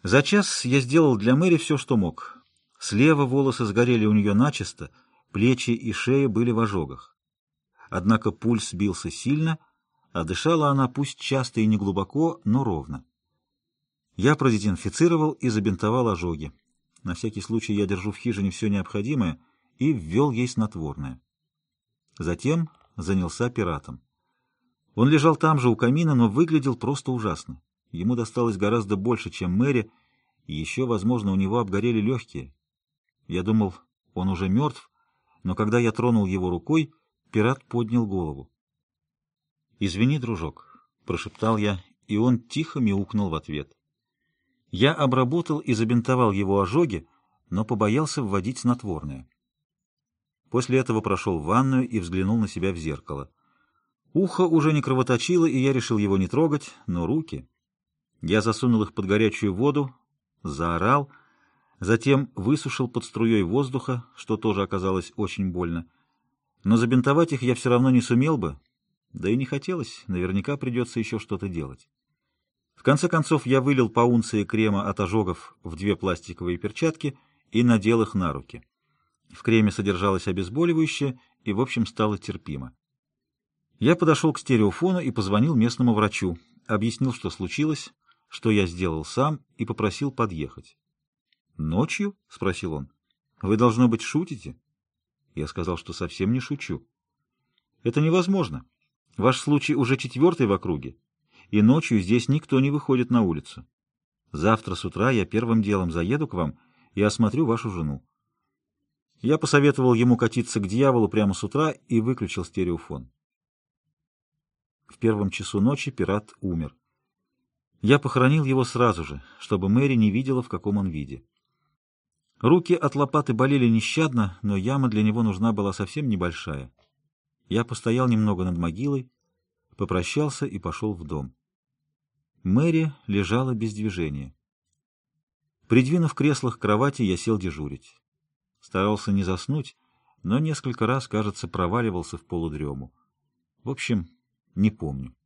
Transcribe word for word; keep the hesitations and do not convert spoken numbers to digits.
За час я сделал для Мэри все, что мог. Слева волосы сгорели у нее начисто, плечи и шея были в ожогах. Однако пульс бился сильно, а дышала она пусть часто и неглубоко, но ровно. Я продезинфицировал и забинтовал ожоги. На всякий случай я держу в хижине все необходимое и ввел ей снотворное. Затем занялся пиратом. Он лежал там же у камина, но выглядел просто ужасно. Ему досталось гораздо больше, чем Мэри, и еще, возможно, у него обгорели легкие. Я думал, он уже мертв, но когда я тронул его рукой, пират поднял голову. «Извини, дружок», — прошептал я, и он тихо мяукнул в ответ. Я обработал и забинтовал его ожоги, но побоялся вводить снотворное. После этого прошел в ванную и взглянул на себя в зеркало. Ухо уже не кровоточило, и я решил его не трогать, но руки... Я засунул их под горячую воду, заорал, затем высушил под струей воздуха, что тоже оказалось очень больно. Но забинтовать их я все равно не сумел бы, да и не хотелось, наверняка придется еще что-то делать. В конце концов я вылил по унции крема от ожогов в две пластиковые перчатки и надел их на руки. В креме содержалось обезболивающее, и, в общем, стало терпимо. Я подошел к стереофону и позвонил местному врачу, объяснил, что случилось, что я сделал сам, и попросил подъехать. «Ночью?» — спросил он. «Вы, должно быть, шутите?» Я сказал, что совсем не шучу. «Это невозможно. Ваш случай уже четвертый в округе, и ночью здесь никто не выходит на улицу. Завтра с утра я первым делом заеду к вам и осмотрю вашу жену». Я посоветовал ему катиться к дьяволу прямо с утра и выключил стереофон. В первом часу ночи пират умер. Я похоронил его сразу же, чтобы Мэри не видела, в каком он виде. Руки от лопаты болели нещадно, но яма для него нужна была совсем небольшая. Я постоял немного над могилой, попрощался и пошел в дом. Мэри лежала без движения. Придвинув кресло к кровати, я сел дежурить. Старался не заснуть, но несколько раз, кажется, проваливался в полудрему. В общем, не помню.